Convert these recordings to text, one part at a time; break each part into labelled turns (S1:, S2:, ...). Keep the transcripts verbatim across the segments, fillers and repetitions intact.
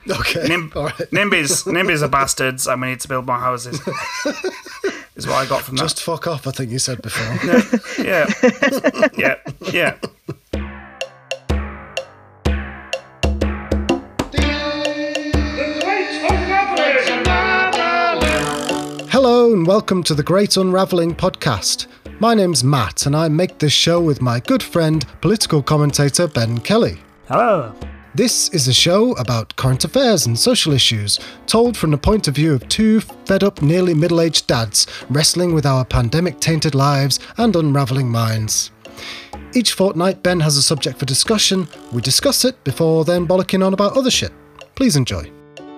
S1: Okay.
S2: Nim-
S1: All right.
S2: NIMBYs, NIMBYs are bastards, and we need to build more houses. Is what I got from that.
S1: Just fuck off, I think you said before.
S2: Yeah. Yeah. Yeah. Yeah.
S1: Hello and welcome to the Great Unravelling podcast. My name's Matt and I make this show with my good friend, political commentator Ben Kelly.
S2: Hello.
S1: This is a show about current affairs and social issues, told from the point of view of two fed-up, nearly middle-aged dads wrestling with our pandemic-tainted lives and unravelling minds. Each fortnight, Ben has a subject for discussion. We discuss it before then bollocking on about other shit. Please enjoy.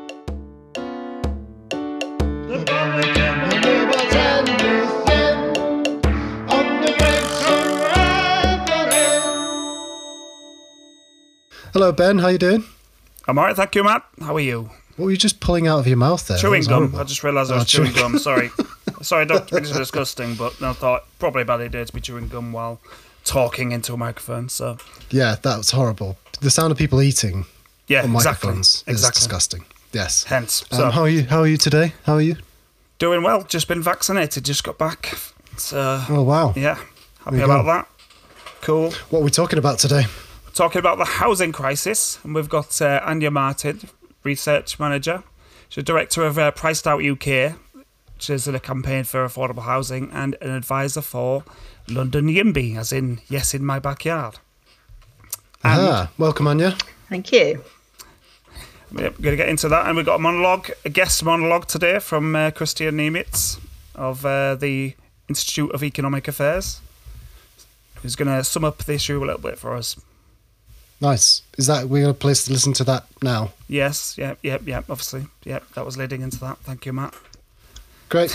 S1: Hello, Ben. How you doing?
S2: I'm alright, thank you, Matt. How are you?
S1: What were you just pulling out of your mouth there?
S2: Chewing gum.
S1: Horrible.
S2: I just realised I was
S1: Oh,
S2: chewing
S1: chewing-
S2: gum. Sorry. Sorry, don't think it's disgusting, but I thought probably a bad idea to be chewing gum while talking into a microphone. So
S1: Yeah, that was horrible. The sound of people eating
S2: yeah,
S1: on
S2: exactly.
S1: microphones is
S2: Exactly.
S1: disgusting. Yes.
S2: Hence,
S1: Um,
S2: so
S1: how are you? How are you today? How are you?
S2: doing well. Just been vaccinated. Just got back. So
S1: Oh wow.
S2: yeah, happy
S1: you
S2: about
S1: go.
S2: that. Cool.
S1: What are we talking about today?
S2: Talking about the housing crisis, and we've got uh, Anya Martin, research manager. She's director of uh, Priced Out U K, which is in a campaign for affordable housing, and an advisor for London YIMBY, as in yes, in my backyard. And
S1: Ah, welcome, Anya.
S3: Thank you.
S2: we're going to get into that, and we've got a monologue, a guest monologue today from uh, Christian Niemitz of uh, the Institute of Economic Affairs, who's going to sum up the issue a little bit for us.
S1: Nice. Is that we're going to place to listen to that now?
S2: Yes, yeah, yeah, yeah, obviously. Yeah, that was leading into that. Thank you, Matt.
S1: Great.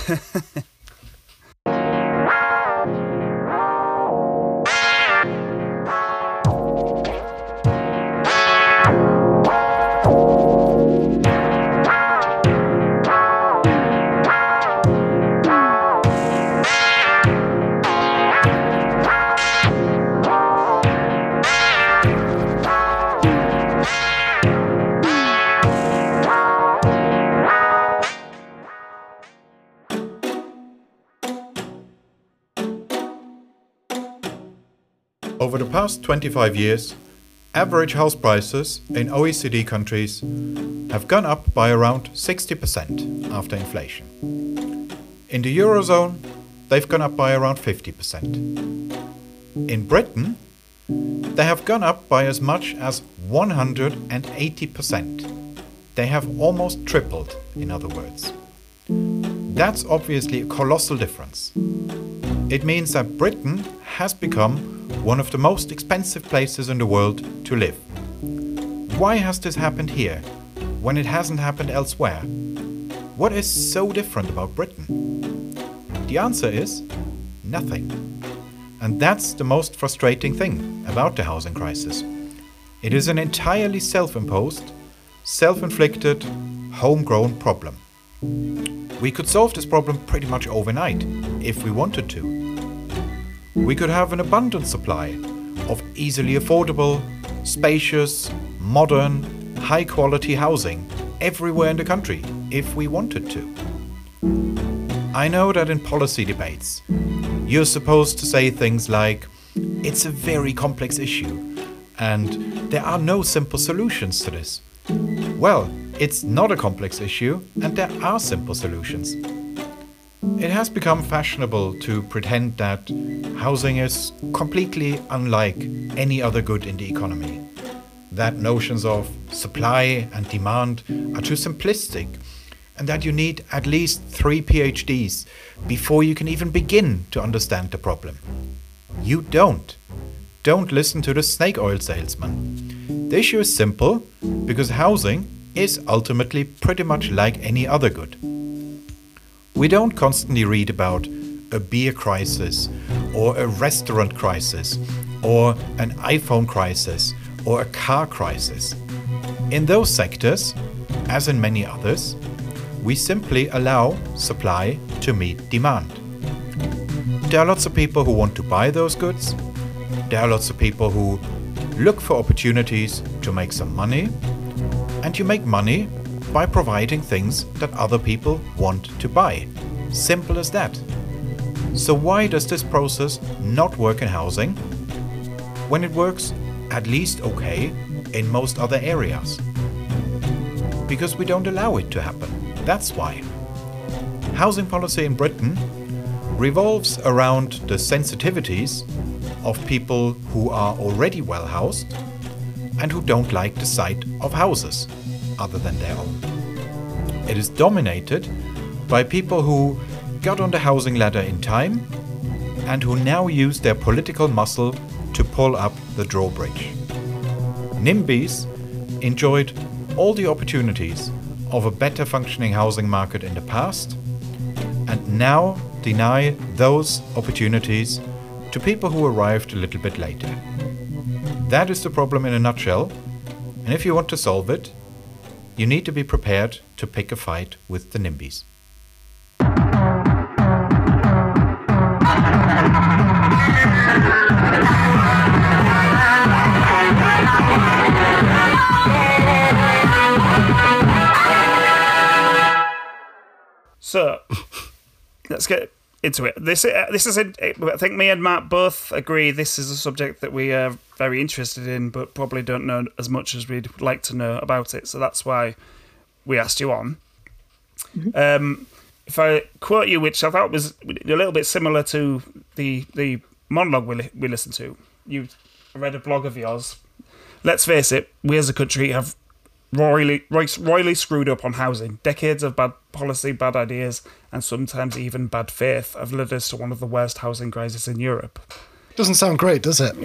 S4: Over the past twenty-five years, average house prices in O E C D countries have gone up by around sixty percent after inflation. In the Eurozone, they've gone up by around fifty percent. In Britain, they have gone up by as much as one hundred eighty percent. They have almost tripled, in other words. That's obviously a colossal difference. It means that Britain has become one of the most expensive places in the world to live. Why has this happened here, when it hasn't happened elsewhere? What is so different about Britain? The answer is nothing. And that's the most frustrating thing about the housing crisis. It is an entirely self-imposed, self-inflicted, homegrown problem. We could solve this problem pretty much overnight, if we wanted to. We could have an abundant supply of easily affordable, spacious, modern, high-quality housing everywhere in the country, if we wanted to. I know that in policy debates, you're supposed to say things like, it's a very complex issue, and there are no simple solutions to this. Well, it's not a complex issue, and there are simple solutions. It has become fashionable to pretend that housing is completely unlike any other good in the economy, that notions of supply and demand are too simplistic, and that you need at least three PhDs before you can even begin to understand the problem. You don't. Don't listen to the snake oil salesman. The issue is simple, because housing is ultimately pretty much like any other good. We don't constantly read about a beer crisis, or a restaurant crisis, or an iPhone crisis, or a car crisis. In those sectors, as in many others, we simply allow supply to meet demand. There are lots of people who want to buy those goods. There are lots of people who look for opportunities to make some money. And you make money by providing things that other people want to buy. Simple as that. So why does this process not work in housing when it works at least okay in most other areas? Because we don't allow it to happen. That's why. Housing policy in Britain revolves around the sensitivities of people who are already well housed and who don't like the sight of houses other than their own. It is dominated by people who got on the housing ladder in time and who now use their political muscle to pull up the drawbridge. NIMBYs enjoyed all the opportunities of a better functioning housing market in the past and now deny those opportunities to people who arrived a little bit later. That is the problem in a nutshell, and if you want to solve it, you need to be prepared to pick a fight with the NIMBYs.
S2: So, let's get into it. This uh, this is, a, I think me and Matt both agree this is a subject that we are very interested in, but probably don't know as much as we'd like to know about it. So that's why we asked you on. Mm-hmm. Um, if I quote you, which I thought was a little bit similar to the the monologue we, we listened to. You read a blog of yours. Let's face it, we as a country have royally, royally screwed up on housing. Decades of bad policy, bad ideas, and sometimes even bad faith have led us to one of the worst housing crises in Europe.
S1: Doesn't sound great, does it?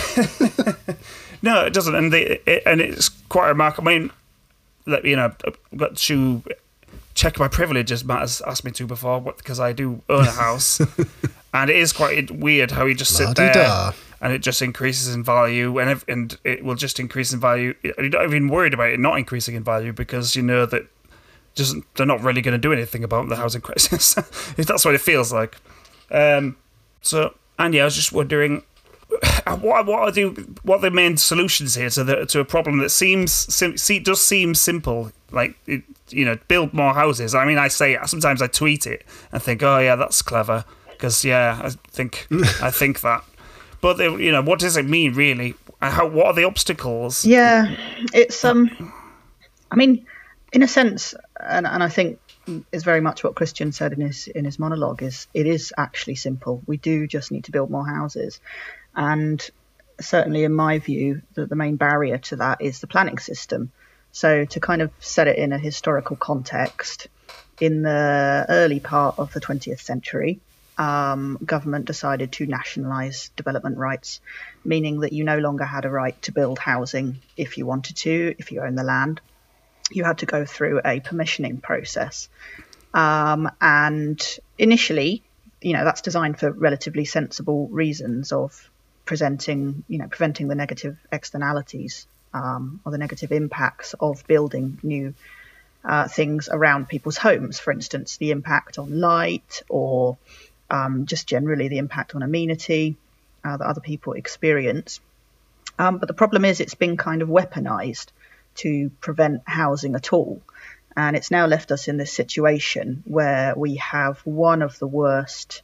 S2: No, it doesn't. And the, it, and it's quite remarkable. I mean, you know, I've got to check my privilege, as Matt has asked me to before, because I do own a house. And it is quite weird how you just sit there and it just increases in value, and and it will just increase in value. You're not even worried about it not increasing in value because you know that just they're not really going to do anything about the housing crisis. If that's what it feels like. Um, so, Andy, I was just wondering what what are the what are the main solutions here to the to a problem that seems sim, see, does seem simple, like it, you know, build more houses. I mean, I say sometimes I tweet it and think, oh yeah, that's clever because yeah, I think I think that. But you know, what does it mean really? How what are the obstacles?
S3: Yeah, it's um, I mean, in a sense, and and I think is very much what Christian said in his in his monologue. Is it is actually simple. We do just need to build more houses, and certainly in my view, the, the main barrier to that is the planning system. So to kind of set it in a historical context, in the early part of the twentieth century, um, government decided to nationalise development rights, meaning that you no longer had a right to build housing if you wanted to, if you own the land. You had to go through a permissioning process. Um, and initially, you know, that's designed for relatively sensible reasons of presenting, you know, preventing the negative externalities um, or the negative impacts of building new uh, things around people's homes. For instance, the impact on light or um, just generally the impact on amenity uh, that other people experience. Um, but the problem is it's been kind of weaponized to prevent housing at all. And it's now left us in this situation where we have one of the worst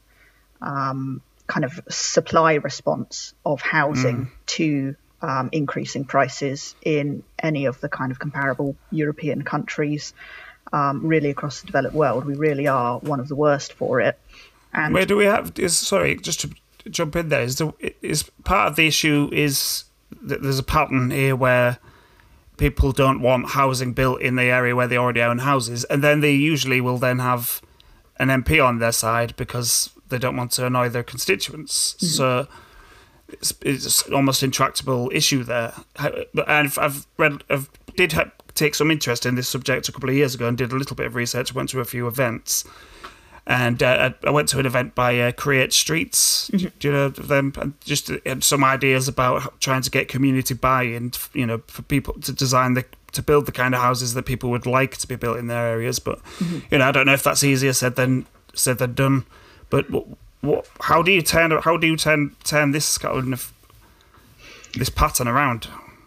S3: um, kind of supply response of housing mm. to um, increasing prices in any of the kind of comparable European countries, um, really across the developed world. We really are one of the worst for it. And
S2: where do we have, is, sorry, just to jump in there, is, the, is part of the issue is that there's a pattern here where people don't want housing built in the area where they already own houses, and then they usually will then have an M P on their side because they don't want to annoy their constituents. Mm-hmm. So it's, it's almost intractable issue there. And I've, I've read, I did have, take some interest in this subject a couple of years ago and did a little bit of research, went to a few events. And uh, I went to an event by uh, Create Streets, mm-hmm. do you know them? And just had some ideas about trying to get community buy-in, you know, for people to design the to build the kind of houses that people would like to be built in their areas. But mm-hmm. you know, I don't know if that's easier said than said than done. But what, what how do you turn how do you turn turn this kind of this pattern around?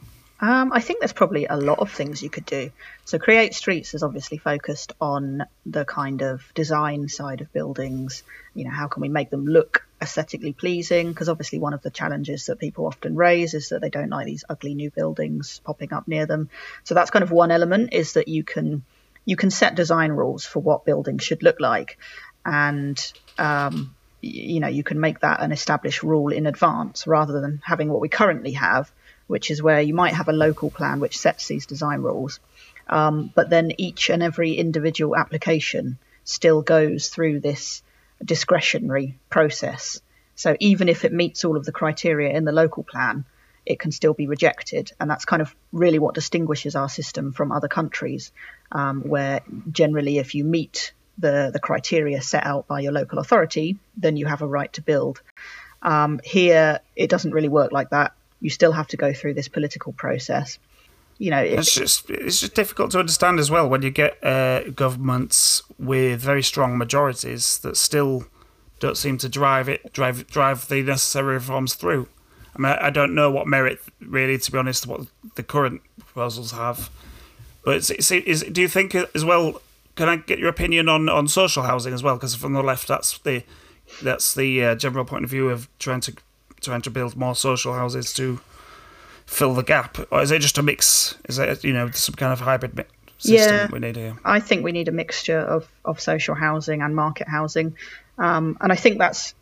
S3: Um, I think there's probably a lot of things you could do. So Create Streets is obviously focused on the kind of design side of buildings. You know, how can we make them look aesthetically pleasing? Because obviously one of the challenges that people often raise is that they don't like these ugly new buildings popping up near them. So that's kind of one element, is that you can you can set design rules for what buildings should look like. And, um, you know, you can make that an established rule in advance rather than having what we currently have, which is where you might have a local plan which sets these design rules. Um, but then each and every individual application still goes through this discretionary process. So even if it meets all of the criteria in the local plan, it can still be rejected. And that's kind of really what distinguishes our system from other countries, um, where generally if you meet the, the criteria set out by your local authority, then you have a right to build. Um, here, it doesn't really work like that. You still have to go through this political process. You know, it,
S2: it's just it's just difficult to understand as well when you get uh, governments with very strong majorities that still don't seem to drive it, drive drive the necessary reforms through. I mean, I don't know what merit, really, to be honest, what the current proposals have. But it's, it's, is, do you think as well? Can I get your opinion on, on social housing as well? Because from the left, that's the that's the uh, general point of view of trying to trying to build more social houses to fill the gap, or is it just a mix? Is it, you know, some kind of hybrid mi- system
S3: yeah,
S2: we need here?
S3: I think we need a mixture of, of social housing and market housing, um, and I think that's,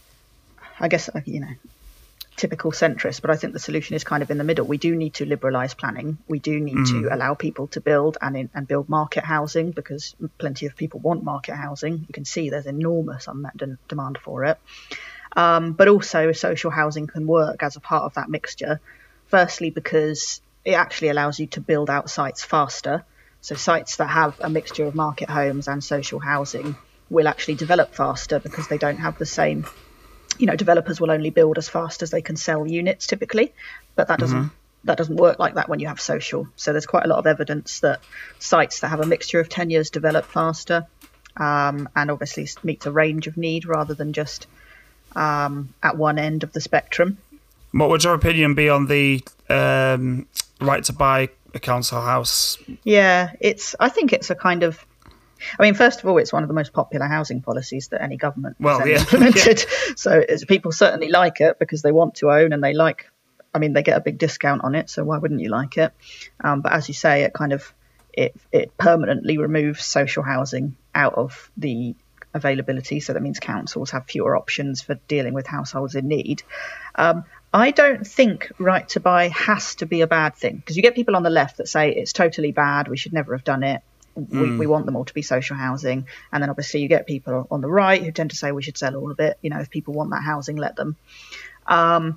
S3: I guess, you know, typical centrist, but I think the solution is kind of in the middle. We do need to liberalise planning. We do need mm. to allow people to build and in, and build market housing, because plenty of people want market housing. You can see there's enormous unmet de- demand for it. Um, but also social housing can work as a part of that mixture. Firstly, because it actually allows you to build out sites faster. So sites that have a mixture of market homes and social housing will actually develop faster because they don't have the same, you know, developers will only build as fast as they can sell units typically, but that doesn't mm-hmm. that doesn't work like that when you have social. So there's quite a lot of evidence that sites that have a mixture of tenures develop faster, um, and obviously meets a range of need rather than just um, at one end of the spectrum.
S2: What would your opinion be on the um, right to buy a council house?
S3: Yeah, it's. I think it's a kind of. I mean, first of all, it's one of the most popular housing policies that any government
S2: well,
S3: has
S2: yeah.
S3: implemented.
S2: yeah.
S3: So it's, people certainly like it because they want to own and they like. I mean, they get a big discount on it, so why wouldn't you like it? Um, but as you say, it kind of it it permanently removes social housing out of the availability. So that means councils have fewer options for dealing with households in need. Um, I don't think right to buy has to be a bad thing, because you get people on the left that say it's totally bad, we should never have done it. We, mm. we want them all to be social housing. And then obviously you get people on the right who tend to say we should sell all of it. You know, if people want that housing, let them. Um,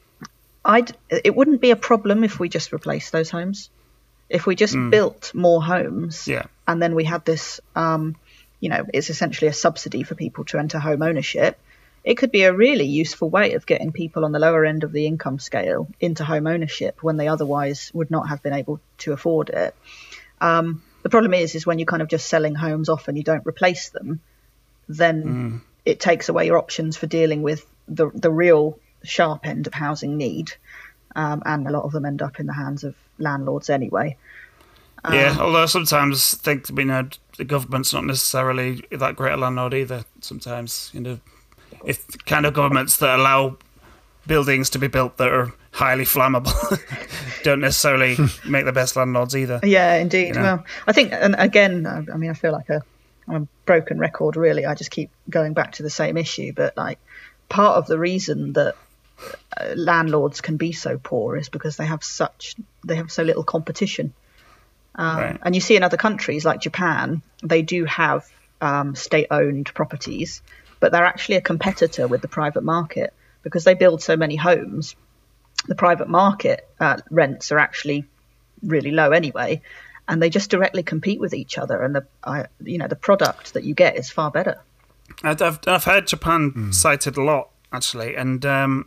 S3: I'd, it wouldn't be a problem if we just replaced those homes. If we just mm. built more homes,
S2: yeah.
S3: and then we had this, um, you know, it's essentially a subsidy for people to enter home ownership. It could be a really useful way of getting people on the lower end of the income scale into home ownership when they otherwise would not have been able to afford it. Um, the problem is, is when you're kind of just selling homes off and you don't replace them, then mm. it takes away your options for dealing with the the real sharp end of housing need. Um, and a lot of them end up in the hands of landlords anyway. Um,
S2: yeah, although sometimes I think, you know, the government's not necessarily that great a landlord either. Sometimes, you know, if the kind of governments that allow buildings to be built that are highly flammable don't necessarily make the best landlords either.
S3: Yeah, indeed. You know? Well, I think, and again, I mean, I feel like a, I'm a broken record, really. I just keep going back to the same issue. But like, part of the reason that uh, landlords can be so poor is because they have such, they have so little competition. Um, right. And you see in other countries like Japan, they do have um, state-owned properties, but they're actually a competitor with the private market because they build so many homes. The private market uh, rents are actually really low anyway, and they just directly compete with each other. And the uh, you know the product that you get is far better.
S2: I've I've heard Japan mm. cited a lot actually, and um,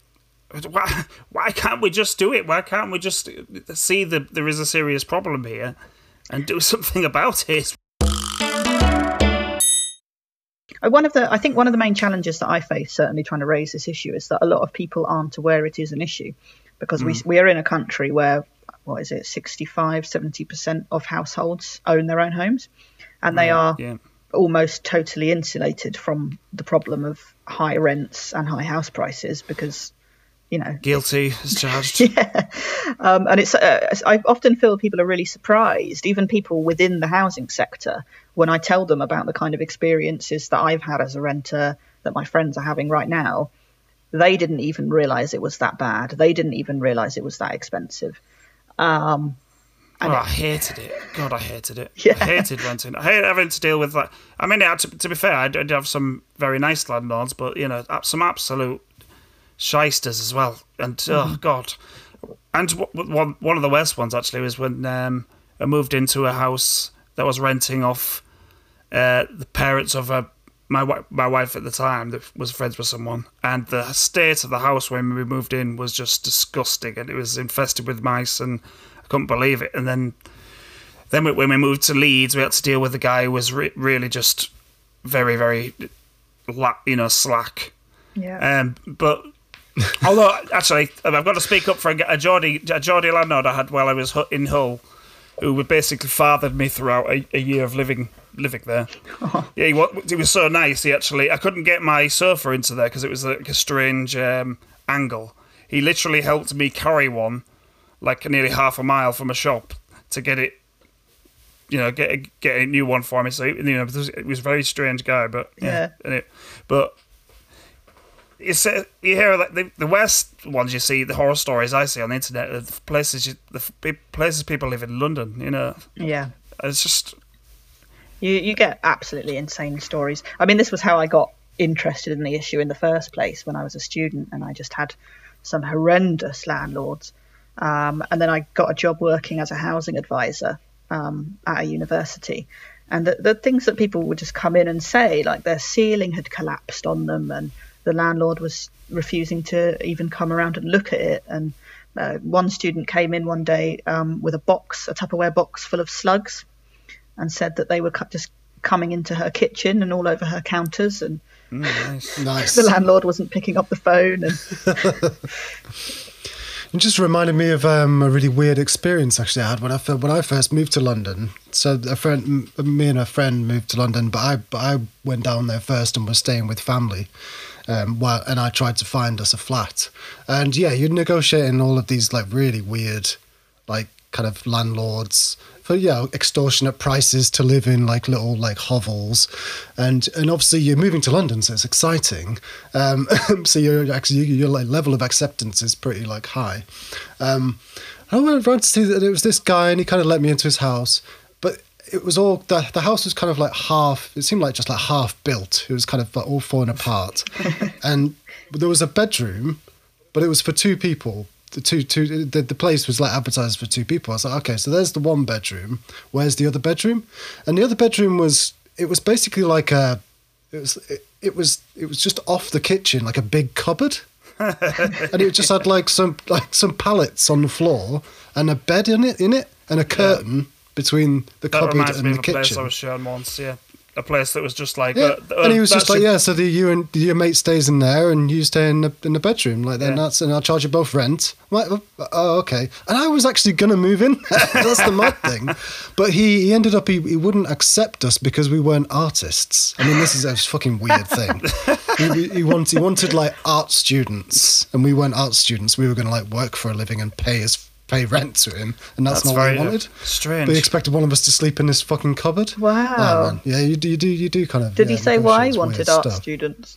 S2: why why can't we just do it? Why can't we just see that there is a serious problem here and do something about it?
S3: One of the, I think one of the main challenges that I face, certainly trying to raise this issue, is that a lot of people aren't aware it is an issue, because mm. we we are in a country where what is it, sixty-five, seventy percent of households own their own homes, and they
S2: Right,
S3: are
S2: yeah.
S3: almost totally insulated from the problem of high rents and high house prices because, you know,
S2: Guilty as charged.
S3: yeah. Um, and it's uh, I often feel people are really surprised, even people within the housing sector, when I tell them about the kind of experiences that I've had as a renter, that my friends are having right now. They didn't even realise it was that bad. They didn't even realise it was that expensive. Um,
S2: Oh, I hated it. God, I hated it.
S3: Yeah.
S2: I hated renting. I hated having to deal with that. I mean, yeah, to, to be fair, I did have some very nice landlords, but, you know, some absolute shysters as well. And, oh, God. And w- one one of the worst ones, actually, was when um, I moved into a house that was renting off uh, the parents of a, my, wi- my wife at the time that was friends with someone. And the state of the house when we moved in was just disgusting. And it was infested with mice, and couldn't believe it. And then then when we moved to Leeds, we had to deal with a guy who was re- really just very, very, la- you know, slack.
S3: yeah.
S2: Um, but although, actually, I've got to speak up for a, a Geordie, a Geordie landlord I had while I was hu- in Hull, who would basically fathered me throughout a, a year of living living there. Yeah, he, wa- he was so nice. He actually, I couldn't get my sofa into there because it was like a strange um, angle. He literally helped me carry one like nearly half a mile from a shop to get it, you know, get a, get a new one for me. So, you know, it was, it was a very strange guy, but yeah.
S3: Yeah.
S2: And it, but you say, you hear like the, the worst ones you see, the horror stories I see on the internet, are the places you, the f- places people live in London. You know,
S3: Yeah.
S2: it's just
S3: You you get absolutely insane stories. I mean, this was how I got interested in the issue in the first place when I was a student, and I just had some horrendous landlords. Um, and then I got a job working as a housing advisor um, at a university. And the, the things that people would just come in and say, like their ceiling had collapsed on them and the landlord was refusing to even come around and look at it. And uh, one student came in one day um, with a box, a Tupperware box full of slugs, and said that they were cu- just coming into her kitchen and all over her counters. And
S2: mm, nice.
S1: Nice.
S3: the landlord wasn't picking up the phone. And
S1: It just reminded me of um, a really weird experience actually I had when I fir- when I first moved to London. So a friend, m- me and a friend moved to London, but I but I went down there first and was staying with family. Um, while and I tried to find us a flat, and yeah, you're negotiating all of these like really weird, like kind of landlords for yeah extortionate prices to live in like little like hovels, and and obviously you're moving to London, so it's exciting. Um, so you're actually your like level of acceptance is pretty like high. Um, I went around to see that it was this guy, and he kind of let me into his house, but it was all the the house was kind of like half. It seemed like just like half built. It was kind of like all falling apart, and there was a bedroom, but it was for two people. The two two the, the place was like advertised for two people. I was like, okay, so there's the one bedroom. Where's the other bedroom? And the other bedroom was it was basically like a it was it, it was it was just off the kitchen, like a big cupboard. And it just had like some like some pallets on the floor and a bed in it in it and a curtain yeah. between the
S2: That
S1: cupboard
S2: reminds
S1: and
S2: me
S1: the
S2: of a place
S1: kitchen.
S2: I was shown once, yeah. A place that was just like...
S1: Yeah.
S2: Uh, uh,
S1: and he was
S2: that
S1: just like,
S2: should-
S1: yeah, so the, you and your mate stays in there and you stay in the, in the bedroom. Like, then
S2: Yeah.
S1: that's, and I'll charge you both rent. I'm like, oh, oh, okay. And I was actually going to move in. That's the mad thing. But he, he ended up, he, he wouldn't accept us because we weren't artists. I mean, this is a fucking weird thing. he, he, wanted, he wanted, like, art students. And we weren't art students. We were going to, like, work for a living and pay his pay rent to him, and that's,
S2: That's
S1: not
S2: very
S1: what he wanted.
S2: uh, strange.
S1: But he expected one of us to sleep in this fucking cupboard.
S3: Wow.
S1: Oh, man. Yeah, you do, you do, you do kind of.
S3: did
S1: yeah,
S3: he say why he
S1: negotiate
S3: wanted
S1: weird
S3: art
S1: stuff.
S3: students?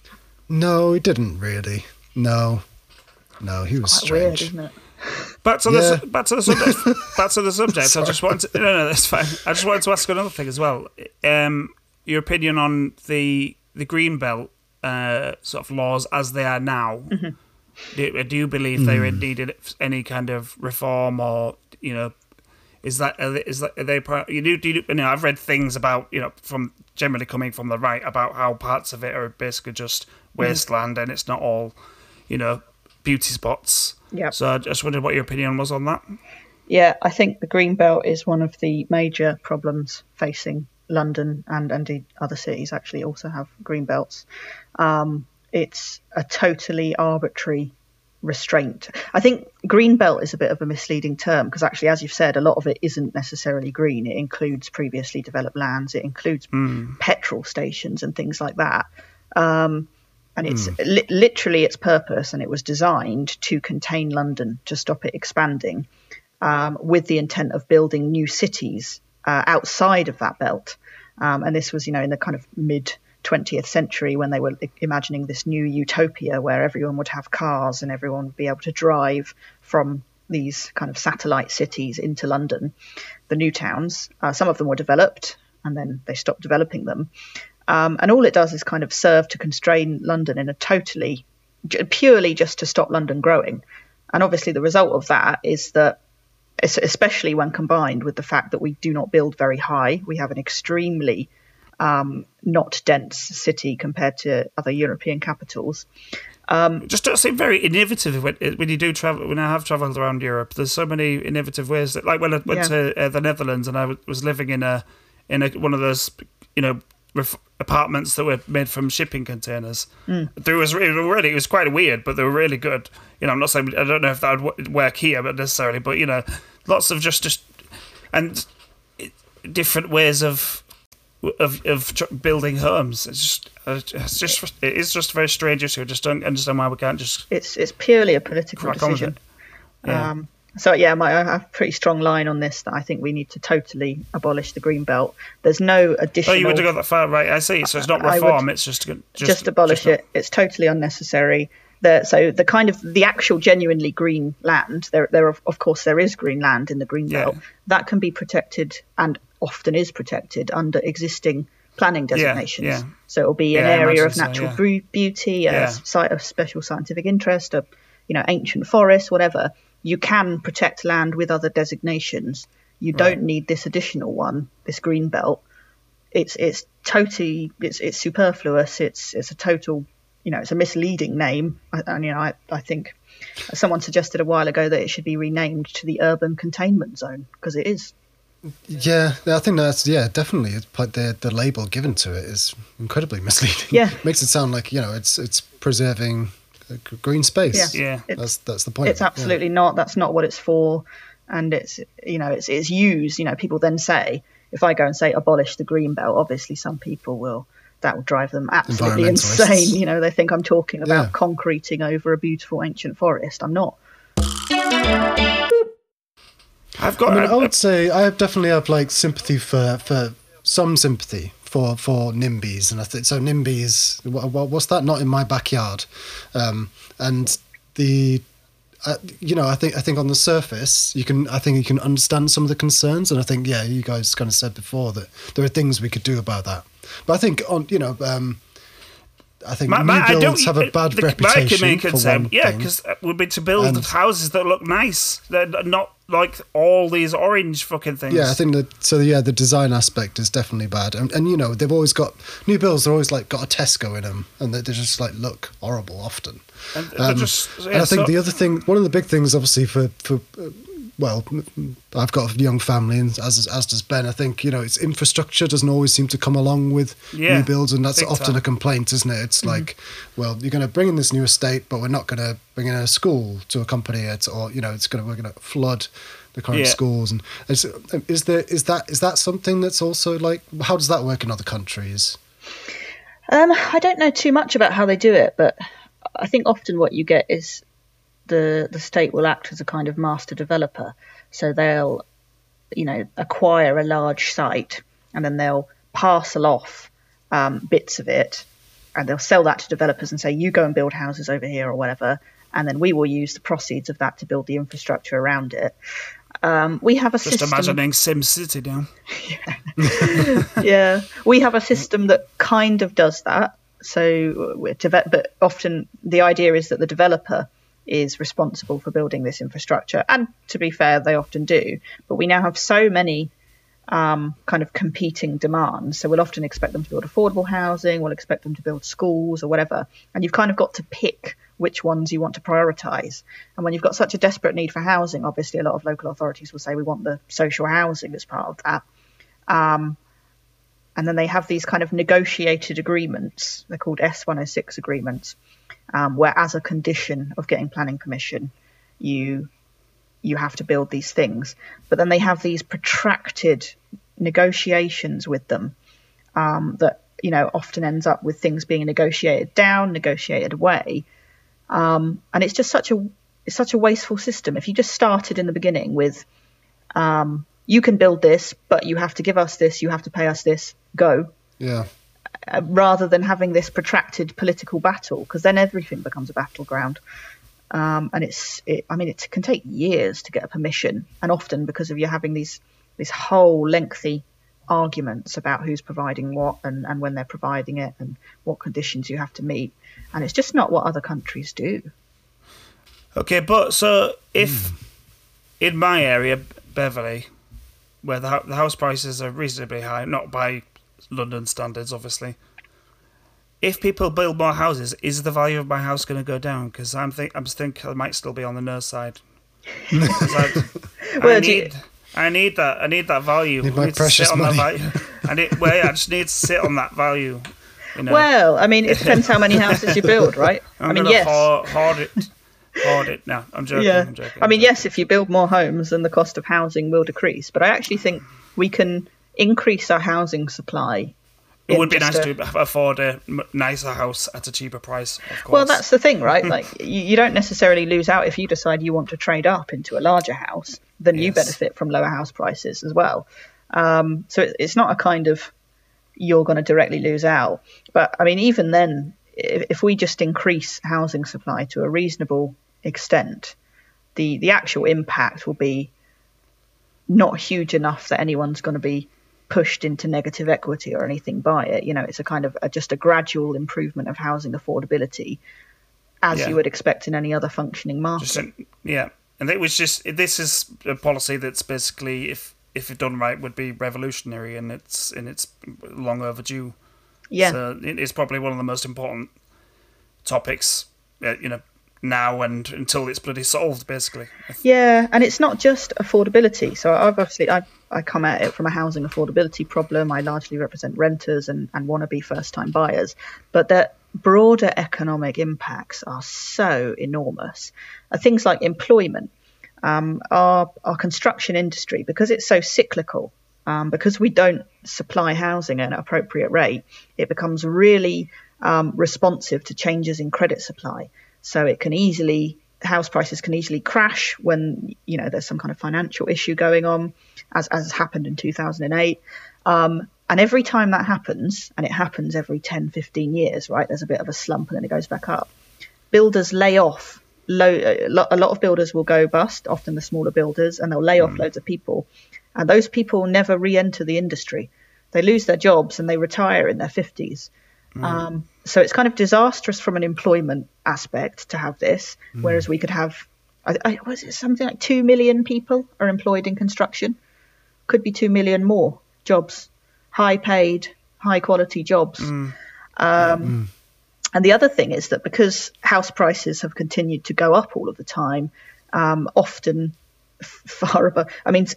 S1: No, he didn't really. No, no, he was
S3: Quite
S1: strange.
S3: weird, isn't it?
S2: Back to
S1: Yeah.
S2: the su- back to the subject. back to the subject. I just wanted to, no, no, that's fine. I just wanted to ask another thing as well. Um, your opinion on the the Greenbelt uh, sort of laws as they are now.
S3: Mm-hmm.
S2: Do, do you believe they needed any kind of reform, or you know, is that are they, is that are they part- you do do you, you know I've read things about you know from generally coming from the right about how parts of it are basically just wasteland and it's not all you know beauty spots.
S3: Yep.
S2: So I just wondered what your opinion was on that.
S3: Yeah, I think the Greenbelt is one of the major problems facing London, and indeed other cities actually also have Greenbelts. Um, it's a totally arbitrary restraint. I think greenbelt is a bit of a misleading term because actually, as you've said, a lot of it isn't necessarily green. It includes previously developed lands. It includes mm. petrol stations and things like that. Um, and it's mm. li- literally its purpose, and it was designed to contain London, to stop it expanding, um, with the intent of building new cities uh, outside of that belt. Um, and this was, you know, in the kind of mid twentieth century when they were imagining this new utopia where everyone would have cars and everyone would be able to drive from these kind of satellite cities into London, the new towns. Uh, some of them were developed and then they stopped developing them. Um, and all it does is kind of serve to constrain London in a totally, purely just to stop London growing. And obviously the result of that is that, especially when combined with the fact that we do not build very high, we have an extremely Um, not dense city compared to other European capitals. Um,
S2: Just does seem very innovative when, when you do travel. When I have travelled around Europe, there's so many innovative ways. That, like when I went
S3: yeah.
S2: to uh, the Netherlands and I w- was living in a in a, one of those, you know, ref- apartments that were made from shipping containers. Mm. There was really it was quite weird, but they were really good. You know, I'm not saying I don't know if that would w- work here, but necessarily. But you know, lots of just just and different ways of. Of of building homes, it's just it's just it is just a very strange issue. I just don't understand why we can't just.
S3: It's it's purely a political decision.
S2: Yeah.
S3: Um, so yeah, my, I have a pretty strong line on this that I think we need to totally abolish the green belt. There's no additional.
S2: Oh, you would have got that far, right? I see. So it's not reform; would, it's just just,
S3: just abolish just it. Not... It's totally unnecessary. The, so the kind of the actual genuinely green land, there there are, of course there is green land in the green belt yeah. that can be protected and often is protected under existing planning designations. Yeah, yeah. So it'll be an yeah, area of natural so, yeah. beauty, a yeah. site of special scientific interest, a you know ancient forest, whatever. You can protect land with other designations. You right. don't need this additional one, this green belt. It's it's totally it's it's superfluous. It's it's a total you know it's a misleading name. And you know I I think someone suggested a while ago that it should be renamed to the urban containment zone because it is.
S1: Yeah, I think that's yeah, definitely. It's like the the label given to it is incredibly misleading.
S3: Yeah,
S1: it makes it sound like you know it's it's preserving green space.
S2: Yeah, yeah.
S1: that's that's the point.
S3: It's absolutely
S1: yeah.
S3: not. That's not what it's for. And it's you know it's it's used. You know, people then say if I go and say abolish the green belt, obviously some people will that will drive them absolutely insane. You know, they think I'm talking about yeah. concreting over a beautiful ancient forest. I'm not.
S2: I've got.
S1: I mean,
S2: I,
S1: I would say I definitely have like sympathy for for some sympathy for for NIMBYs, and I think so. NIMBYs, what, what's that? Not in my backyard, um, and the. Uh, you know, I think I think on the surface, you can. I think you can understand some of the concerns, and I think, yeah, you guys kind of said before that there are things we could do about that. But I think on, you know, um, I think
S2: my,
S1: new
S2: my,
S1: builds have a bad
S2: the,
S1: reputation.
S2: My main
S1: for
S2: concern,
S1: one
S2: yeah,
S1: thing.
S2: because it would be to build
S1: and,
S2: houses that look nice. They're not like all these orange fucking things.
S1: Yeah, I think that. So yeah, the design aspect is definitely bad, and, and you know they've always got new builds. They're always like got a Tesco in them, and they, they just like look horrible often.
S2: And,
S1: um,
S2: just, yeah,
S1: and I think
S2: so,
S1: the other thing, one of the big things, obviously for for uh, well, I've got a young family, and as as does Ben. I think you know it's infrastructure doesn't always seem to come along with
S2: yeah,
S1: new builds, and that's often
S2: time.
S1: a complaint, isn't it? It's mm-hmm. like, well, you're going to bring in this new estate, but we're not going to bring in a school to accompany it, or you know, it's going to we're going to flood the current
S2: yeah.
S1: schools. And is, is there is that is that something that's also like, how does that work in other countries?
S3: Um, I don't know too much about how they do it, but I think often what you get is the the state will act as a kind of master developer. So they'll, you know, acquire a large site and then they'll parcel off um, bits of it, and they'll sell that to developers and say, you go and build houses over here or whatever, and then we will use the proceeds of that to build the infrastructure around it. Um, we have a
S2: Just
S3: system...
S2: imagining SimCity now.
S3: yeah. yeah, we have a system that kind of does that. So, we're deve- but often the idea is that the developer is responsible for building this infrastructure, and to be fair, they often do. But we now have so many um, kind of competing demands. So we'll often expect them to build affordable housing, we'll expect them to build schools or whatever, and you've kind of got to pick which ones you want to prioritise. And when you've got such a desperate need for housing, obviously a lot of local authorities will say we want the social housing as part of that. Um, and then they have these kind of negotiated agreements. They're called S one oh six agreements, um, where as a condition of getting planning permission, you you have to build these things. But then they have these protracted negotiations with them um, that, you know, often ends up with things being negotiated down, negotiated away. Um, and it's just such a it's such a wasteful system. If you just started in the beginning with, um, you can build this, but you have to give us this, you have to pay us this, go.
S1: Yeah.
S3: Uh, rather than having this protracted political battle, because then everything becomes a battleground. Um, and it's, it, I mean, it can take years to get a permission, and often because of you having these this whole lengthy arguments about who's providing what and, and when they're providing it and what conditions you have to meet, and it's just not what other countries do.
S2: Okay, but so if mm. in my area, Beverley, where the, the house prices are reasonably high, not by London standards, obviously. If people build more houses, is the value of my house going to go down? Because I'm think I'm think I might still be on the no side. I,
S3: well,
S2: I need
S3: you...
S2: I need that I need that value.
S1: Need my
S2: I need
S1: precious
S2: to sit
S1: money.
S2: on that value. I need, well, yeah, I just need to sit on that value. You know?
S3: Well, I mean, it depends how many houses you build, right?
S2: I'm
S3: I mean,
S2: gonna
S3: yes.
S2: hoard, hoard it. Hoard it. No, I'm joking.
S3: Yeah.
S2: I'm joking.
S3: I mean,
S2: I'm
S3: yes, if you build more homes, then the cost of housing will decrease. But I actually think we can increase our housing supply.
S2: It would be nice
S3: a...
S2: to afford a nicer house at a cheaper price, of course.
S3: Well, that's the thing, right? Like, you, you don't necessarily lose out if you decide you want to trade up into a larger house. Then yes. you benefit from lower house prices as well. Um, so it, it's not a kind of you're going to directly lose out. But I mean, even then, if, if we just increase housing supply to a reasonable extent, the the actual impact will be not huge enough that anyone's going to be pushed into negative equity or anything by it. You know, it's a kind of a, just a gradual improvement of housing affordability, as
S2: yeah.
S3: you would expect in any other functioning market.
S2: Just, yeah, and it was just this is a policy that's basically, if if done right, would be revolutionary, and it's and it's long overdue.
S3: Yeah,
S2: so it's probably one of the most important topics, uh, you know, now and until it's bloody solved, basically.
S3: Yeah, and it's not just affordability. So I've obviously I I come at it from a housing affordability problem. I largely represent renters and, and wannabe first-time buyers, but the broader economic impacts are so enormous. Uh, things like employment, um, our our construction industry, because it's so cyclical, um, because we don't supply housing at an appropriate rate, it becomes really um, responsive to changes in credit supply. So it can easily, house prices can easily crash when, you know, there's some kind of financial issue going on, as as happened in two thousand eight. Um, and every time that happens, and it happens every ten, fifteen years, right, there's a bit of a slump and then it goes back up. Builders lay off. Low, a lot of builders will go bust, often the smaller builders, and they'll lay off mm. loads of people. And those people never re-enter the industry. They lose their jobs and they retire in their fifties. Mm. Um, so it's kind of disastrous from an employment aspect to have this, mm. whereas we could have, I, I, was it something like two million people are employed in construction? Could be two million more jobs, high paid, high quality jobs. Mm. Um, mm. And the other thing is that because house prices have continued to go up all of the time, um, often far above, I mean,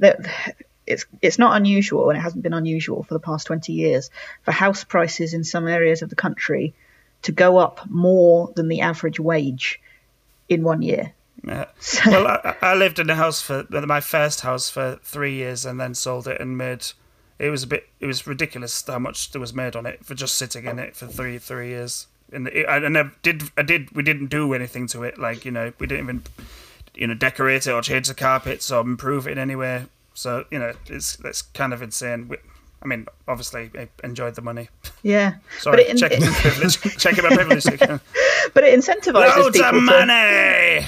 S3: it's it's not unusual, and it hasn't been unusual for the past twenty years, for house prices in some areas of the country to go up more than the average wage in one year.
S2: Yeah. So, well, I, I lived in a house for my first house for three years and then sold it and made. It was a bit. It was ridiculous how much there was made on it for just sitting in it for three three years. And it, I, and I did. I did. We didn't do anything to it. Like, you know, we didn't even, you know, decorate it or change the carpets or improve it in any way. So, you know, it's that's kind of insane. We, I mean, obviously, I enjoyed the money.
S3: Yeah.
S2: Sorry,
S3: but it,
S2: checking
S3: it,
S2: my privilege. Checking my privilege.
S3: But it incentivizes
S2: Loads
S3: people
S2: of money.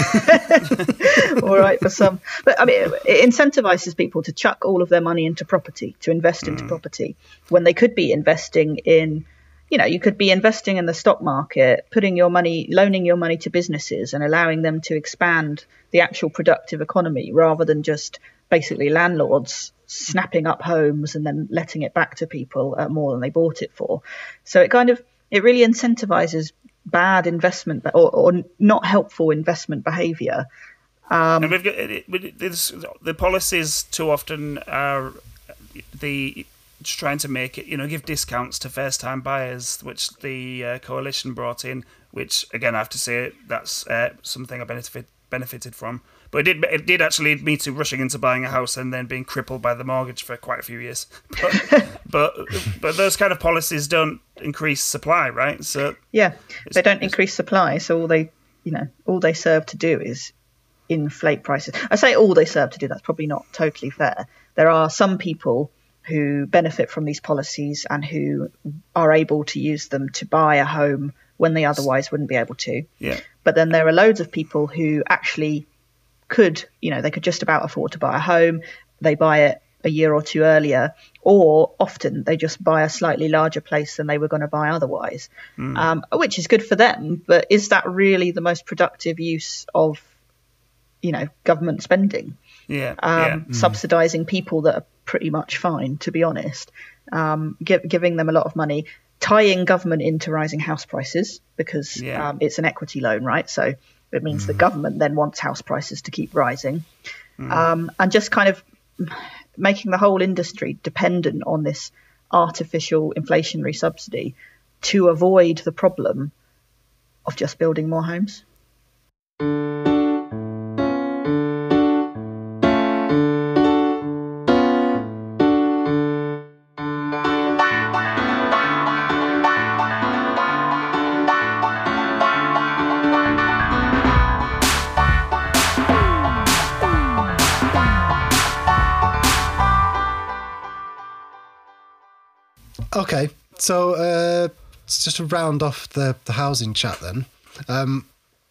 S3: To... all right for some, but I mean, it incentivizes people to chuck all of their money into property, to invest into mm. property, when they could be investing in, you know, you could be investing in the stock market, putting your money, loaning your money to businesses, and allowing them to expand the actual productive economy, rather than just basically landlords snapping up homes and then letting it back to people at more than they bought it for. So it kind of, it really incentivizes bad investment or, or not helpful investment behaviour. Um,
S2: and we've got it, it, it's, the policies too often are the just trying to make it, you know, give discounts to first-time buyers, which the uh, coalition brought in. Which again, I have to say, that's uh, something I benefit, benefited from. But it did it did actually lead me to rushing into buying a house and then being crippled by the mortgage for quite a few years. But but, but those kind of policies don't increase supply, right? So
S3: yeah, they don't increase supply. So all they you know all they serve to do is inflate prices. I say all they serve to do. That's probably not totally fair. There are some people who benefit from these policies and who are able to use them to buy a home when they otherwise wouldn't be able to.
S2: Yeah.
S3: But then there are loads of people who actually could, you know, they could just about afford to buy a home. They buy it a year or two earlier, or often they just buy a slightly larger place than they were going to buy otherwise, mm. um, which is good for them. But is that really the most productive use of, you know, government spending?
S2: Yeah.
S3: Um,
S2: yeah. Mm.
S3: Subsidizing people that are pretty much fine, to be honest, um, give, giving them a lot of money, tying government into rising house prices because
S2: yeah.
S3: um, it's an equity loan, right? So it means mm. the government then wants house prices to keep rising, mm. um, and just kind of making the whole industry dependent on this artificial inflationary subsidy to avoid the problem of just building more homes.
S1: Okay, so uh, just to round off the, the housing chat then, um,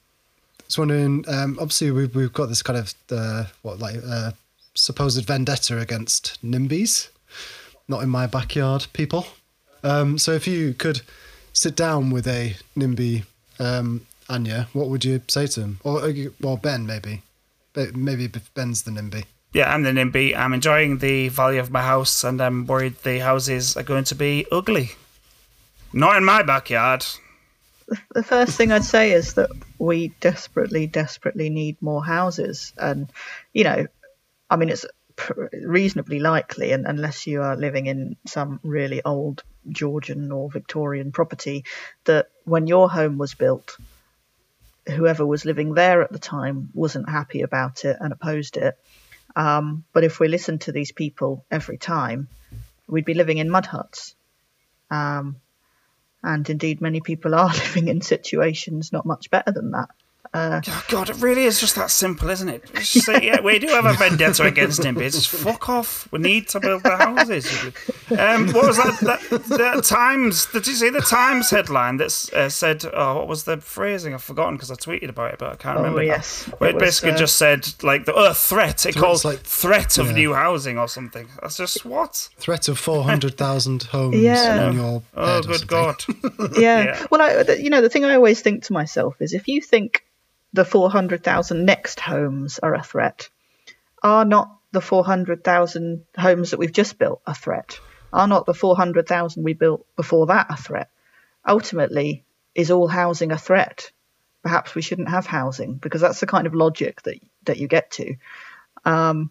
S1: I was wondering, um, obviously we've, we've got this kind of, uh, what, like uh, supposed vendetta against NIMBYs, not in my backyard people. Um, so if you could sit down with a NIMBY, um, Anya, what would you say to him? Or, or Ben, maybe. Maybe Ben's the NIMBY.
S2: Yeah, I'm the NIMBY. I'm enjoying the value of my house, and I'm worried the houses are going to be ugly. Not in my backyard.
S3: The first thing I'd say is that we desperately, desperately need more houses. And, you know, I mean, it's reasonably likely, and unless you are living in some really old Georgian or Victorian property, that when your home was built, whoever was living there at the time wasn't happy about it and opposed it. Um, but if we listened to these people every time, we'd be living in mud huts. Um, and indeed, many people are living in situations not much better than that. Uh,
S2: oh God, it really is just that simple, isn't it? Just say, yeah, we do have a vendetta against NIMBYs. Just fuck off. We need to build the houses. Um, what was that? that the Times? Did you see the Times headline that uh, said, "Oh, what was the phrasing? I've forgotten because I tweeted about it, but I can't
S3: oh,
S2: remember."
S3: Yes,
S2: Where it, it was, basically uh, just said like the oh, threat. It calls like threat of yeah. new housing or something. That's just what
S1: threat of four hundred thousand homes
S3: yeah.
S1: on your
S2: oh, good God.
S3: yeah. yeah. Well, I, you know, the thing I always think to myself is if you think the four hundred thousand next homes are a threat, are not the four hundred thousand homes that we've just built a threat? Are not the four hundred thousand we built before that a threat? Ultimately, is all housing a threat? Perhaps we shouldn't have housing, because that's the kind of logic that that you get to. Um,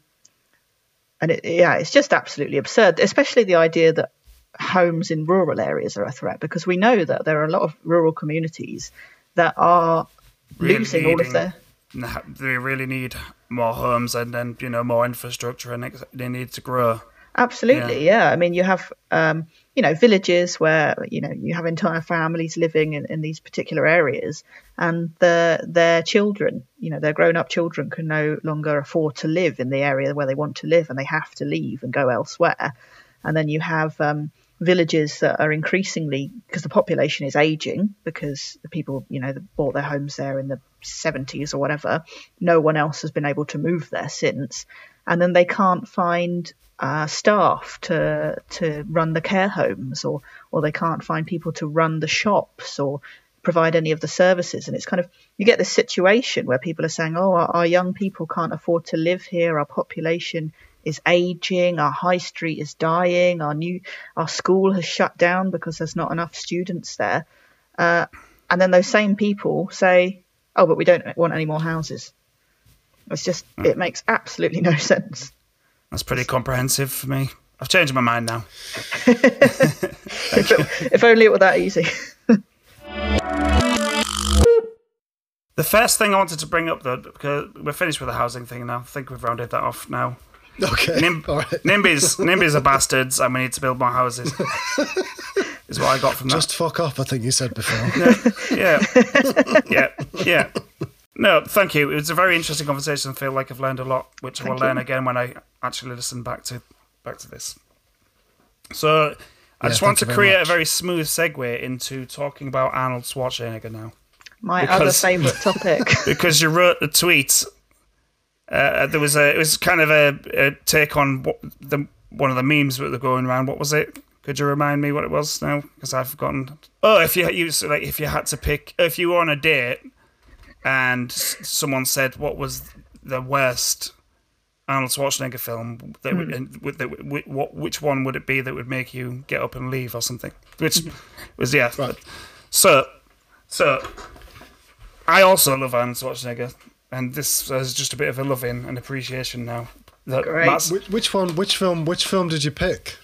S3: and it, yeah, it's just absolutely absurd, especially the idea that homes in rural areas are a threat, because we know that there are a lot of rural communities that are really losing needing, all of their...
S2: They really need more homes and then, you know, more infrastructure, and they need to grow.
S3: Absolutely, yeah. yeah. I mean, you have, um, you know, villages where, you know, you have entire families living in, in these particular areas, and the, their children, you know, their grown-up children can no longer afford to live in the area where they want to live, and they have to leave and go elsewhere. And then you have um, villages that are increasingly, because the population is aging, because the people, you know, that bought their homes there in the seventies or whatever, no one else has been able to move there since. And then they can't find uh, staff to to run the care homes, or or they can't find people to run the shops or provide any of the services. And it's kind of, you get this situation where people are saying, oh, our, our young people can't afford to live here, our population is aging, our high street is dying, our new our school has shut down because there's not enough students there. Uh, and then those same people say, oh, but we don't want any more houses. It's just, it makes absolutely no sense.
S2: That's pretty comprehensive for me. I've changed my mind now.
S3: if, it, if only it were that easy.
S2: The first thing I wanted to bring up, though, because we're finished with the housing thing now. I think we've rounded that off now.
S1: Okay.
S2: Nim-
S1: All right.
S2: NIMBYs, NIMBYs are bastards, and we need to build more houses. Is what I got from that.
S1: Just fuck off, I think you said before.
S2: Yeah, yeah, yeah. No, thank you. It was a very interesting conversation. I feel like I've learned a lot, which I will learn again when I actually listen back to back to this. So I
S1: Yeah,
S2: just want to
S1: thank you very
S2: create
S1: much.
S2: a very smooth segue into talking about Arnold Schwarzenegger now.
S3: My
S2: Because-
S3: other favourite topic.
S2: Because you wrote a tweet. Uh, there was a it was kind of a, a take on what the one of the memes that were going around. What was it? Could you remind me what it was now? Because I've forgotten. Oh, if you you so like if you had to pick, if you were on a date and s- someone said what was the worst Arnold Schwarzenegger film, that would, and would, that would, what which one would it be that would make you get up and leave or something? Which was yeah.
S1: Right.
S2: So so I also love Arnold Schwarzenegger. And this is just a bit of a loving and appreciation now. That
S3: Great.
S2: Matt's-
S1: Which, which one? Which film? Which film did you pick?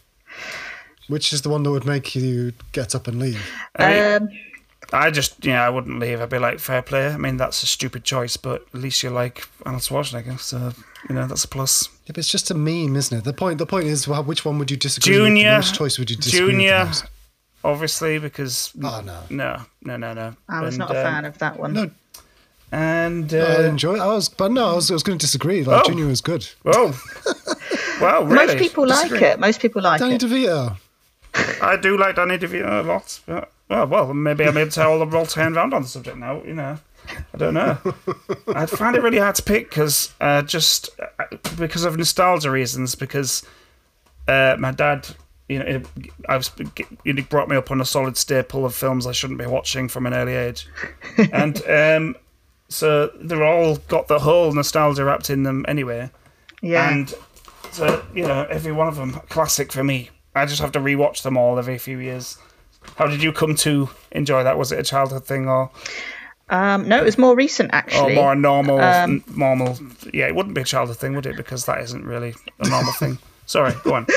S1: Which is the one that would make you get up and leave?
S2: I,
S3: Um,
S2: I just, yeah, I wouldn't leave. I'd be like, fair play. I mean, that's a stupid choice, but at least you like Arnold Schwarzenegger, so you know that's a plus.
S1: Yeah, but it's just a meme, isn't it? The point. The point is, well, which one would you disagree
S2: Junior,
S1: with? Which choice would you disagree
S2: Junior,
S1: with? the most?
S2: obviously, because
S1: Oh, no.
S2: no, no, no, no.
S3: I was
S2: And,
S3: not a
S2: um,
S3: fan of that one.
S1: No,
S2: And
S1: I
S2: uh,
S1: enjoy. I was, but no, I was, I was going to disagree. Like
S2: Oh.
S1: Junior was good.
S2: oh, wow, really?
S3: Most people like
S2: Disagree.
S3: it. Most people like
S1: Danny
S3: it.
S1: DeVito.
S2: I do like Danny DeVito a lot. But, well, well, maybe I'm able to all the roll turned around on the subject now. You know, I don't know. I find it really hard to pick because uh, just uh, because of nostalgia reasons. Because uh, my dad, you know, it, I was he brought me up on a solid staple of films I shouldn't be watching from an early age, and um, so they're all got the whole nostalgia wrapped in them anyway.
S3: Yeah.
S2: And so, you know, every one of them, classic for me. I just have to rewatch them all every few years. How did you come to enjoy that? Was it a childhood thing or,
S3: Um, no, it was more recent
S2: or
S3: actually.
S2: more normal,
S3: Um,
S2: normal? Yeah, it wouldn't be a childhood thing, would it? Because that isn't really a normal thing. Sorry, go on.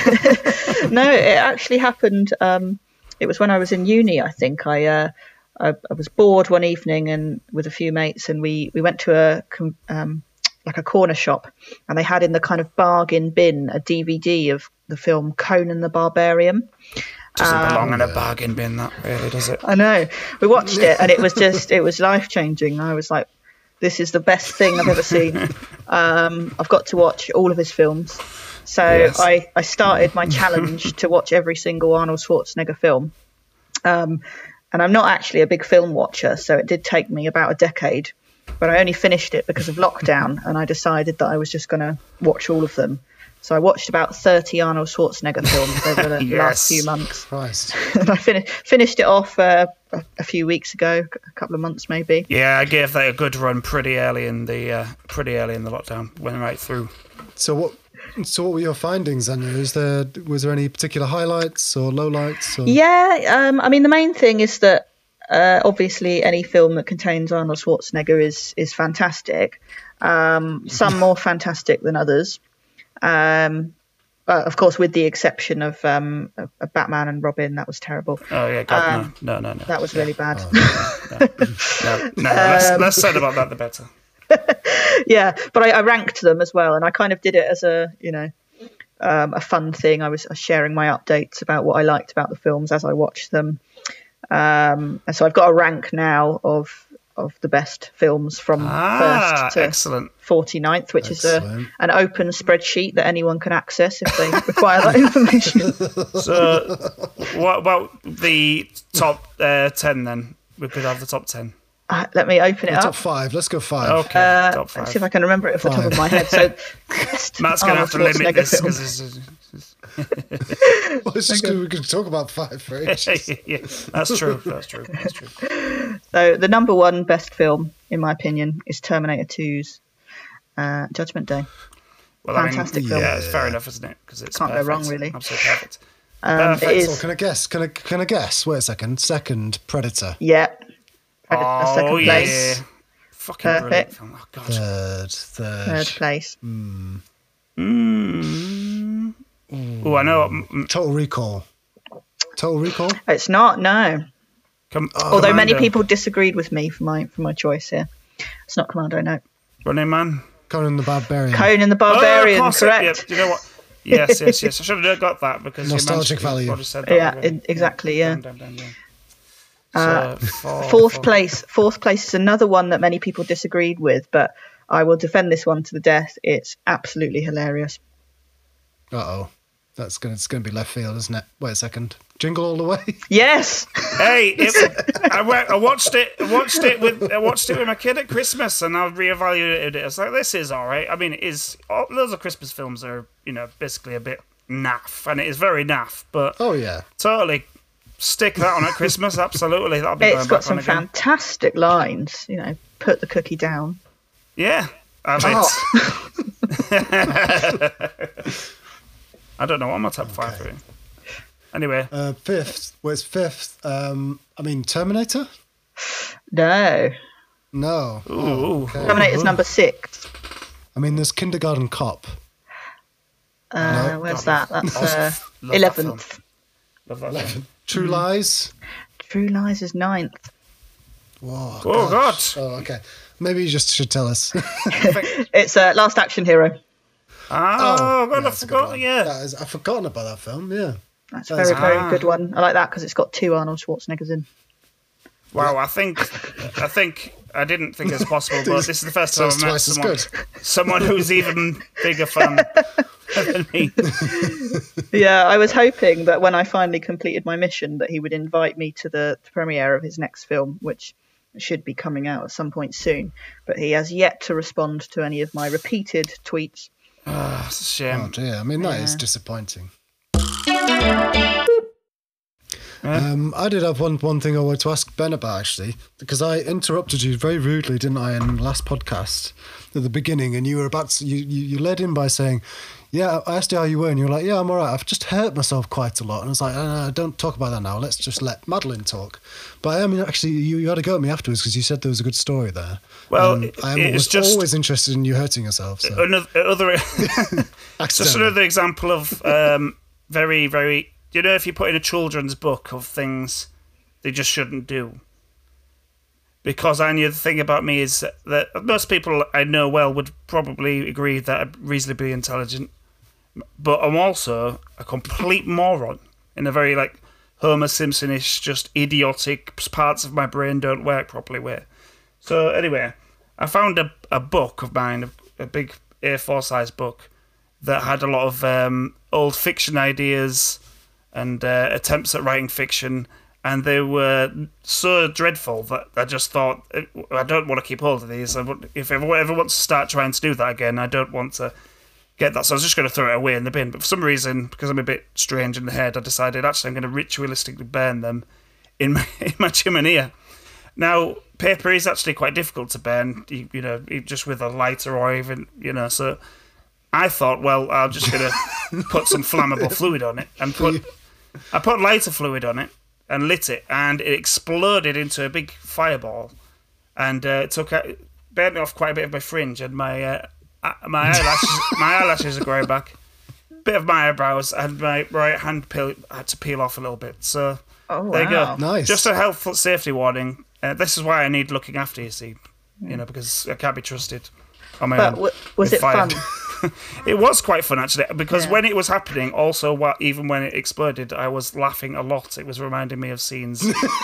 S3: No, it actually happened. Um, it was when I was in uni. I think I, uh, I I was bored one evening and with a few mates, and we we went to a com- um, like a corner shop, and they had in the kind of bargain bin a D V D of the film Conan the Barbarian.
S2: Doesn't belong in a bargain bin, that really, does it?
S3: I know. We watched it, and it was just it was life changing. I was like, this is the best thing I've ever seen. Um, I've got to watch all of his films. So
S2: Yes.
S3: I, I started my challenge to watch every single Arnold Schwarzenegger film. Um, and I'm not actually a big film watcher, so it did take me about a decade. But I only finished it because of lockdown, and I decided that I was just going to watch all of them. So I watched about thirty Arnold Schwarzenegger films over the
S2: Yes.
S3: last few months.
S1: Christ.
S3: And I fin- finished it off uh, a, a few weeks ago, a couple of months maybe.
S2: Yeah, I gave that a good run pretty early in the uh, pretty early in the lockdown. Went right through.
S1: So what? So what were your findings, Anya? Is there was there any particular highlights or lowlights? Or...
S3: Yeah, um, I mean, the main thing is that uh, obviously any film that contains Arnold Schwarzenegger is is fantastic. Um, some more fantastic than others. Um, uh, of course, with the exception of, um, of, of Batman and Robin, that was terrible.
S2: Oh yeah, God,
S3: Um,
S2: no, no, no, no.
S3: That was really bad.
S2: No, no, no, less,
S3: Um,
S2: less said about that, the better.
S3: Yeah, but I, I ranked them as well, and I kind of did it as a, you know, um, a fun thing. I was sharing my updates about what I liked about the films as I watched them, um, and so I've got a rank now of of the best films from
S2: Ah,
S3: first to
S2: excellent.
S3: forty-ninth, which
S1: Excellent.
S3: is a an open spreadsheet that anyone can access if they require that information.
S2: So, what about the top uh, ten then? We could have the top ten.
S3: Uh, let me open it
S1: Top
S3: up.
S1: five. Let's go five.
S2: Okay,
S3: Uh,
S2: top
S3: let's see if
S2: five.
S3: I can remember it off the top of my head. So, best
S2: Matt's going to have
S3: Arnold
S2: to limit
S3: Schwarzenegger
S2: this
S3: film.
S2: because
S1: Well, it's just good. We can talk about five for ages.
S2: yeah, that's true. That's true. That's true.
S3: So the number one best film, in my opinion, is Terminator two's uh, Judgment Day.
S2: Well,
S3: Fantastic
S2: I mean,
S3: film.
S2: yeah, it's fair enough, isn't it? Because it's
S3: Can't go
S2: perfect.
S3: wrong, really.
S2: Absolutely perfect.
S3: Um,
S2: Perfect.
S3: it
S1: So
S3: is,
S1: can I guess? Can I can I guess? Wait a second. Second, Predator.
S3: yeah, Predator,
S2: Oh
S3: second
S2: yeah,
S3: place,
S2: fucking brilliant
S3: Perfect.
S2: film. Oh god.
S1: Third, third.
S3: third place.
S2: Mm. Oh, I know. mm,
S1: Total Recall. Total Recall?
S3: It's not, no.
S2: Com-
S3: Although many
S2: Commando.
S3: people disagreed with me for my for my choice here. It's not Commando, no.
S2: Running Man.
S1: Conan the Barbarian.
S3: Conan the
S2: Oh, of
S3: Barbarian,
S2: course it-
S3: correct.
S2: yeah, do you know what? Yes, yes, yes. I should have got that because
S1: Nostalgic
S2: you mentioned-
S1: value.
S2: already said that
S3: Yeah,
S2: already.
S3: in- exactly, yeah.
S2: Damn, damn, damn, damn.
S3: Uh,
S2: So, four-
S3: Fourth
S2: four-
S3: place. Fourth place is another one that many people disagreed with, but I will defend this one to the death. It's absolutely hilarious.
S1: Uh-oh. That's gonna, it's going to be left field, isn't it? Wait a second. Jingle All the Way?
S3: Yes.
S2: Hey, it, I, wa- I watched it. I watched it with. I watched it with my kid at Christmas, and I reevaluated it. It's like this is all right. I mean, it is. All, loads of Christmas films are, you know, basically a bit naff, and it is very naff. But
S1: Oh, yeah.
S2: totally stick that on at Christmas. Absolutely, that'll be.
S3: It's
S2: going
S3: got
S2: back
S3: some
S2: on again.
S3: fantastic lines. You know, put the cookie down.
S2: Yeah, I mean, I don't know what my top five for. Anyway,
S1: Uh, fifth. Where's fifth? Um, I mean, Terminator?
S3: No.
S1: No.
S2: ooh,
S3: Terminator's number six.
S1: I mean, there's Kindergarten Cop.
S3: Uh,
S1: No.
S3: where's that? That's uh,
S2: Love that
S3: eleventh.
S2: love that film.
S1: True Lies?
S3: True Lies is ninth.
S1: Whoa,
S2: Oh
S1: gosh.
S2: God!
S1: Oh, okay. Maybe you just should tell us.
S3: It's uh, Last Action Hero.
S2: Oh, God,
S1: yeah,
S2: I
S1: that's a good
S2: forgot.
S1: one.
S2: Yeah.
S1: That is, I've forgotten about that film, yeah.
S3: That's a
S1: That's-
S3: very, very
S2: Ah.
S3: good one. I like that because it's got two Arnold Schwarzeneggers in.
S2: Wow, I think, I think I didn't think it was possible, but this is the first
S1: So
S2: time
S1: it's
S2: I've met
S1: twice as
S2: someone,
S1: good.
S2: someone who's even bigger fan than me.
S3: Yeah, I was hoping that when I finally completed my mission that he would invite me to the premiere of his next film, which should be coming out at some point soon. But he has yet to respond to any of my repeated tweets.
S2: Oh, it's a shame.
S1: Oh, dear. I mean, that is
S3: Yeah.
S1: disappointing. Um, I did have one, one thing I wanted to ask Ben about, actually, because I interrupted you very rudely, didn't I, in the last podcast at the beginning, and you were about to, you, you, you led in by saying, yeah, I asked you how you were, and you were like, yeah, I'm all right. I've just hurt myself quite a lot. And I was like, no, no, don't talk about that now. Let's just let Madeline talk. But I mean, actually, you, you had to go at me afterwards because you said there was a good story there.
S2: Well,
S1: And
S2: it-
S1: I am
S2: it's
S1: always,
S2: just-
S1: always interested in you hurting yourself. So.
S2: Another, other just
S1: Accidentally.
S2: another example of um, very, very. You know, if you put in a children's book of things they just shouldn't do. Because I knew the thing about me is that most people I know well would probably agree that I'm reasonably intelligent, but I'm also a complete moron in a very like Homer Simpsonish, just idiotic parts of my brain don't work properly way. So anyway, I found a, a book of mine, a, a big A four size book that had a lot of um, old fiction ideas and uh, attempts at writing fiction, and they were so dreadful that I just thought, I don't want to keep hold of these. I would, if everyone ever wants to start trying to do that again, I don't want to get that. So I was just going to throw it away in the bin. But for some reason, because I'm a bit strange in the head, I decided actually I'm going to ritualistically burn them in my, in my chimenea. Now, paper is actually quite difficult to burn, you, you know, just with a lighter or even, you know, so I thought, well, I'm just going to put some flammable fluid on it and put... I put lighter fluid on it and lit it, and it exploded into a big fireball, and uh, it took out, burnt off quite a bit of my fringe, and my uh, uh, my eyelashes my eyelashes are growing back, bit of my eyebrows, and my right hand peel, had to peel off a little bit. So
S3: Oh,
S2: there you
S3: wow.
S2: go.
S1: Nice.
S2: Just a helpful safety warning. Uh, this is why I need looking after you, see, you know, because I can't be trusted on my
S3: But
S2: own.
S3: w- was
S2: with
S3: it
S2: fire.
S3: fun?
S2: It was quite fun actually, because
S3: Yeah.
S2: when it was happening, also wha- even when it exploded, I was laughing a lot. It was reminding me of scenes.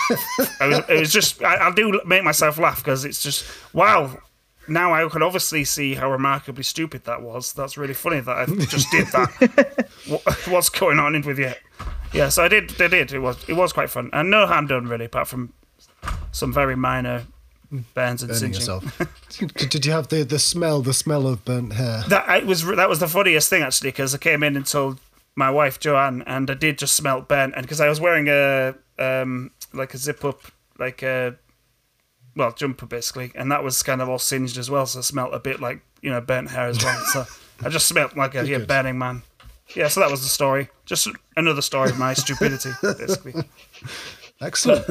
S2: I was, it was just I, I do make myself laugh because it's just wow. Now I can obviously see how remarkably stupid that was. That's really funny that I just did that. What- What's going on with you? Yeah, so I did. I did. It was. It was quite fun, and no harm done really, apart from some very minor burns and
S1: Burning
S2: singeing.
S1: yourself. did, did you have the, the smell, the smell of burnt hair?
S2: That it was that was the funniest thing actually, because I came in and told my wife Joanne, and I did just smell burnt, and because I was wearing a um like a zip up like a well jumper basically, and that was kind of all singed as well, so it smelled a bit like you know burnt hair as well. So I just smelled like a yeah,
S1: good.
S2: burning man. Yeah, so that was the story. Just another story of my stupidity, basically.
S1: Excellent.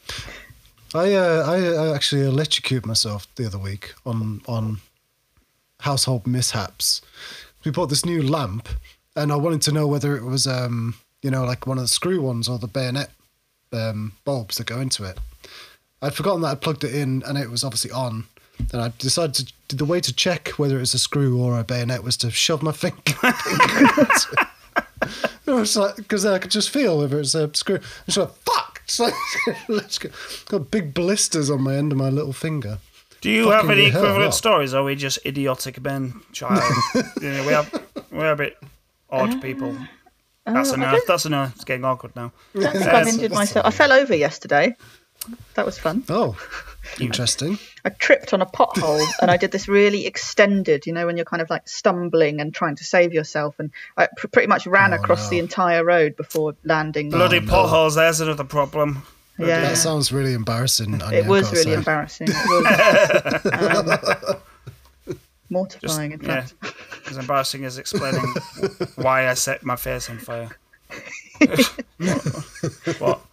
S1: I, uh, I I actually electrocuted myself the other week on on household mishaps. We bought this new lamp, and I wanted to know whether it was, um, you know, like one of the screw ones or the bayonet um, bulbs that go into it. I'd forgotten that I plugged it in, and it was obviously on. And I decided to, the way to check whether it was a screw or a bayonet was to shove my finger into it. It was like, because then I could just feel if it was a screw. It's like, fuck! It's like, let's go. Got big blisters on my end of my little finger.
S2: Do you
S1: Fucking
S2: have any
S1: hell,
S2: equivalent
S1: what?
S2: stories, or are we just idiotic men, child? You know, we have, we're a bit odd people. That's
S3: Uh, I
S2: enough.
S3: don't-
S2: That's enough. It's getting awkward now.
S3: I don't think
S2: Uh,
S3: I've injured myself. I fell over yesterday. That was fun.
S1: Oh, interesting.
S3: I tripped on a pothole and I did this really extended, you know, when you're kind of like stumbling and trying to save yourself. And I pr- pretty much ran
S1: Oh,
S3: across
S1: no.
S3: the entire road before landing.
S2: Bloody
S1: no.
S2: potholes, there's another problem.
S3: Yeah.
S1: That sounds really embarrassing. Anya,
S3: It was
S1: I've gotta
S3: really
S1: say.
S3: embarrassing. It was um, mortifying, in
S2: Yeah,
S3: fact.
S2: as embarrassing as explaining why I set my face on fire. What?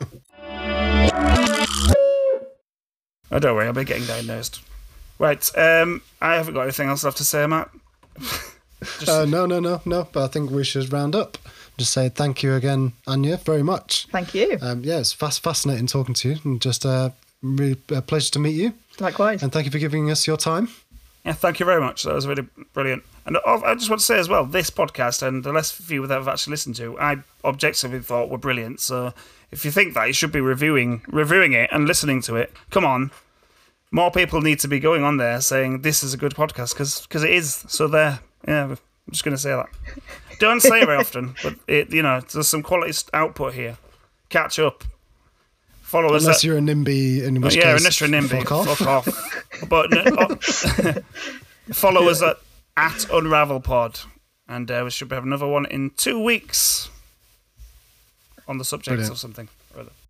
S2: Oh, don't worry, I'll be getting diagnosed. Right, um, I haven't got anything else left to say, Matt. Just,
S1: Uh, no, no, no, no. But I think we should round up. Just say thank you again, Anya, very much.
S3: Thank you.
S1: Um, yeah, it's fast, fascinating talking to you, and just uh, really a pleasure to meet you.
S3: Likewise.
S1: And thank you for giving us your time.
S2: yeah, thank you very much. That was really brilliant. And I just want to say as well, this podcast and the less few that I've actually listened to, I objectively thought were brilliant. So if you think that, you should be reviewing reviewing it and listening to it. Come on. More people need to be going on there saying this is a good podcast, because it is. So there, yeah, I'm just going to say that. Don't say it very often, but it, you know, there's some quality output here. Catch up. Follow us.
S1: Unless
S2: at,
S1: you're a NIMBY, in which
S2: yeah,
S1: case,
S2: unless you're a NIMBY,
S1: fuck off.
S2: fuck off. But uh, follow us at, at Unravel Pod, and uh, we should have another one in two weeks on the subject
S1: Brilliant.
S2: of something or other.